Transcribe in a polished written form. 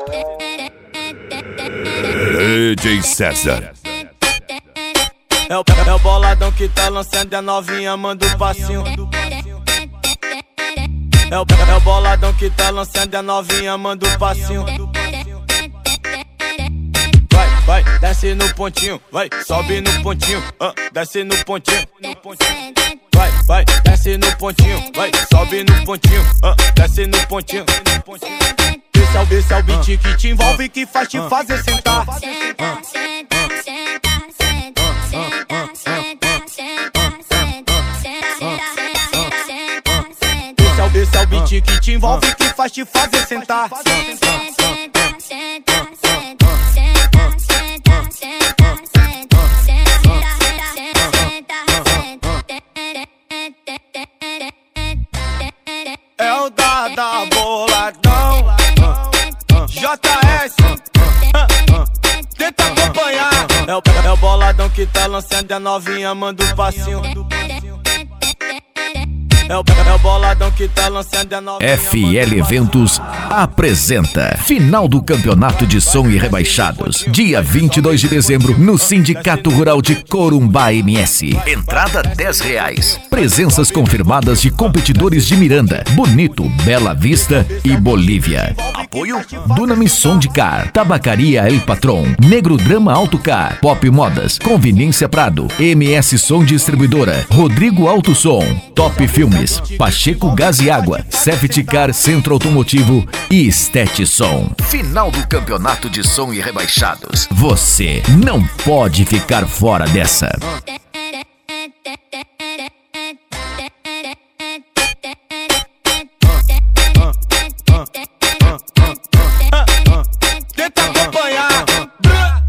DJ César. É o boladão que tá lançando a novinha, manda o passinho. É o boladão que tá lançando a novinha, manda o passinho. Vai, desce no pontinho, vai, sobe no pontinho, desce no pontinho. Vai, desce no pontinho, vai, sobe no pontinho, desce no pontinho. Esse é o beat que te envolve, que faz te fazer sentar. Esse é o beat que te envolve, que faz te fazer sentar. É o da boladão, JS, tenta acompanhar. É o boladão que tá lançando a novinha, manda o passinho. É o boladão que tá lançando a novinha. FL Eventos apresenta Final do Campeonato de Som e Rebaixados, dia 22 de dezembro, no Sindicato Rural de Corumbá MS. Entrada R$10. Presenças confirmadas de competidores de Miranda, Bonito, Bela Vista e Bolívia. Apoio Dunami Som de Car, Tabacaria El Patron, Negro Drama Autocar, Pop Modas, Conveniência Prado, MS Som Distribuidora, Rodrigo Auto Som, Top Filmes, Pacheco Gás e Água, Safety Car Centro Automotivo e Estet Som. Final do Campeonato de Som e Rebaixados. Você não pode ficar fora dessa.